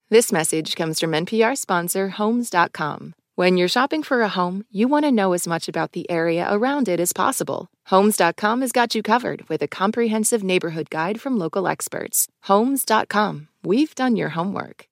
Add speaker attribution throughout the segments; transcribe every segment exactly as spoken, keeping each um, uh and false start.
Speaker 1: This message comes from N P R sponsor Homes dot com. When you're shopping for a home, you want to know as much about the area around it as possible. Homes dot com has got you covered with a comprehensive neighborhood guide from local experts. Homes dot com. We've done your homework.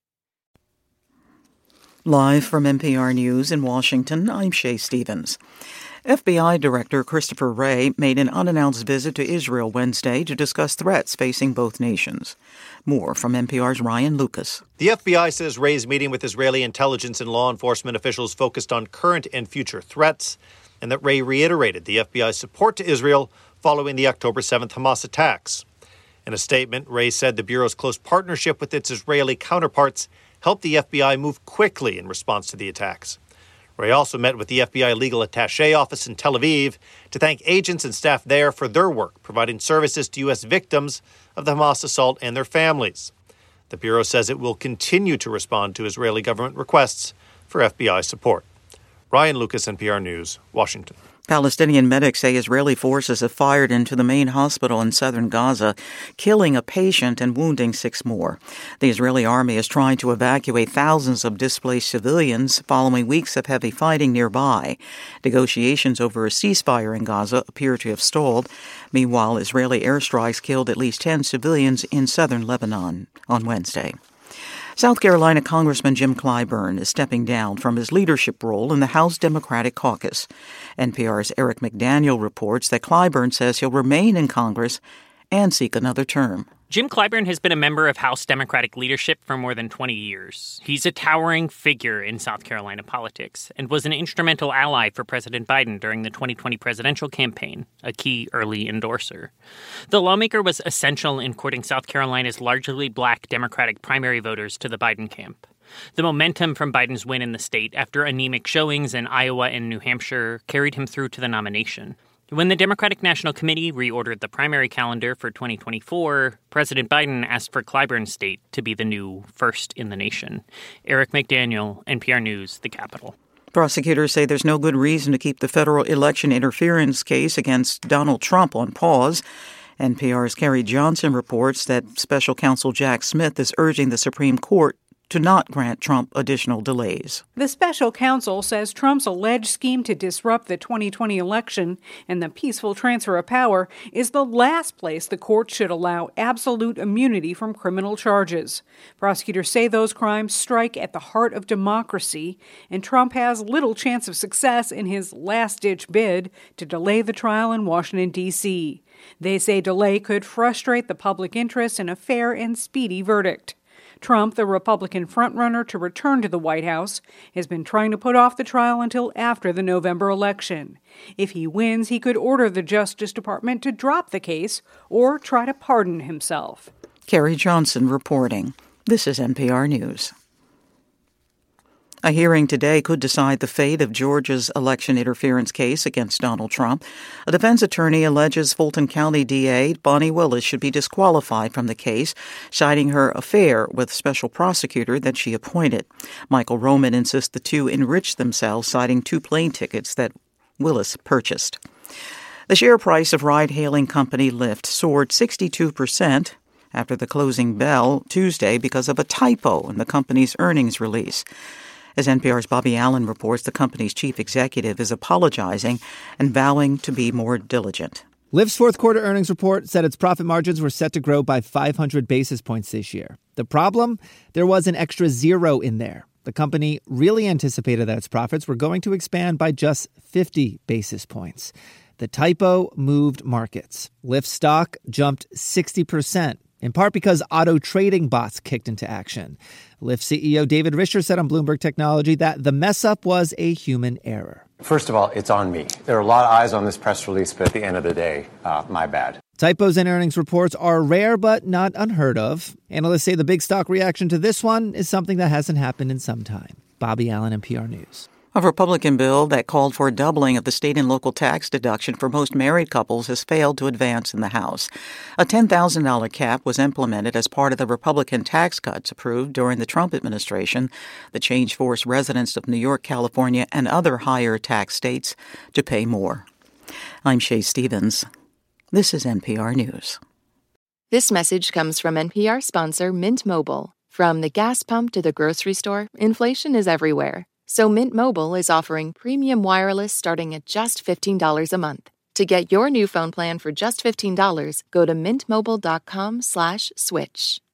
Speaker 2: Live from N P R News in Washington, I'm Shay Stevens. F B I Director Christopher Wray made an unannounced visit to Israel Wednesday to discuss threats facing both nations. More from N P R's Ryan Lucas.
Speaker 3: The F B I says Wray's meeting with Israeli intelligence and law enforcement officials focused on current and future threats, and that Wray reiterated the F B I's support to Israel following the October seventh Hamas attacks. In a statement, Wray said the Bureau's close partnership with its Israeli counterparts helped the F B I move quickly in response to the attacks. Wray also met with the F B I Legal Attaché Office in Tel Aviv to thank agents and staff there for their work, providing services to U S victims of the Hamas assault and their families. The Bureau says it will continue to respond to Israeli government requests for F B I support. Ryan Lucas, N P R News, Washington.
Speaker 2: Palestinian medics say Israeli forces have fired into the main hospital in southern Gaza, killing a patient and wounding six more. The Israeli army is trying to evacuate thousands of displaced civilians following weeks of heavy fighting nearby. Negotiations over a ceasefire in Gaza appear to have stalled. Meanwhile, Israeli airstrikes killed at least ten civilians in southern Lebanon on Wednesday. South Carolina Congressman Jim Clyburn is stepping down from his leadership role in the House Democratic Caucus. N P R's Eric McDaniel reports that Clyburn says he'll remain in Congress and seek another term.
Speaker 4: Jim Clyburn has been a member of House Democratic leadership for more than twenty years. He's a towering figure in South Carolina politics and was an instrumental ally for President Biden during the twenty twenty presidential campaign, a key early endorser. The lawmaker was essential in courting South Carolina's largely black Democratic primary voters to the Biden camp. The momentum from Biden's win in the state after anemic showings in Iowa and New Hampshire carried him through to the nomination. When the Democratic National Committee reordered the primary calendar for twenty twenty-four, President Biden asked for Clyburn's state to be the new first in the nation. Eric McDaniel, N P R News, The Capitol.
Speaker 2: Prosecutors say there's no good reason to keep the federal election interference case against Donald Trump on pause. N P R's Carrie Johnson reports that Special Counsel Jack Smith is urging the Supreme Court to not grant Trump additional delays.
Speaker 5: The special counsel says Trump's alleged scheme to disrupt the twenty twenty election and the peaceful transfer of power is the last place the court should allow absolute immunity from criminal charges. Prosecutors say those crimes strike at the heart of democracy, and Trump has little chance of success in his last-ditch bid to delay the trial in Washington, D C They say delay could frustrate the public interest in a fair and speedy verdict. Trump, the Republican frontrunner to return to the White House, has been trying to put off the trial until after the November election. If he wins, he could order the Justice Department to drop the case or try to pardon himself.
Speaker 2: Carrie Johnson reporting. This is N P R News. A hearing today could decide the fate of Georgia's election interference case against Donald Trump. A defense attorney alleges Fulton County D A Bonnie Willis should be disqualified from the case, citing her affair with special prosecutor that she appointed. Michael Roman insists the two enriched themselves, citing two plane tickets that Willis purchased. The share price of ride-hailing company Lyft soared sixty-two percent after the closing bell Tuesday because of a typo in the company's earnings release. As N P R's Bobby Allen reports, the company's chief executive is apologizing and vowing to be more diligent.
Speaker 6: Lyft's fourth quarter earnings report said its profit margins were set to grow by five hundred basis points this year. The problem? There was an extra zero in there. The company really anticipated that its profits were going to expand by just fifty basis points. The typo moved markets. Lyft stock jumped sixty percent. In part because auto trading bots kicked into action. Lyft C E O David Risher said on Bloomberg Technology that the mess-up was a human error.
Speaker 7: First of all, it's on me. There are a lot of eyes on this press release, but at the end of the day, uh, my bad.
Speaker 6: Typos in earnings reports are rare but not unheard of. Analysts say the big stock reaction to this one is something that hasn't happened in some time. Bobby Allen, N P R News.
Speaker 2: A Republican bill that called for a doubling of the state and local tax deduction for most married couples has failed to advance in the House. A ten thousand dollars cap was implemented as part of the Republican tax cuts approved during the Trump administration. The change forced residents of New York, California, and other higher tax states to pay more. I'm Shay Stevens. This is N P R News.
Speaker 1: This message comes from N P R sponsor Mint Mobile. From the gas pump to the grocery store, inflation is everywhere. So Mint Mobile is offering premium wireless starting at just fifteen dollars a month. To get your new phone plan for just fifteen dollars, go to mintmobile.com slash switch.